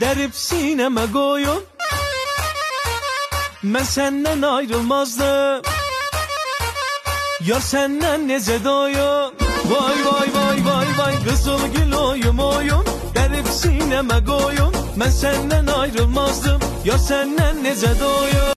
derip sineme koyun. Ben senden ayrılmazdım, yar senden nece doyum. Vay vay vay vay vay, Kızılgül oyum oyum, derip sineme koyun. Ben senden ayrılmazdım, yar senden nece doyum.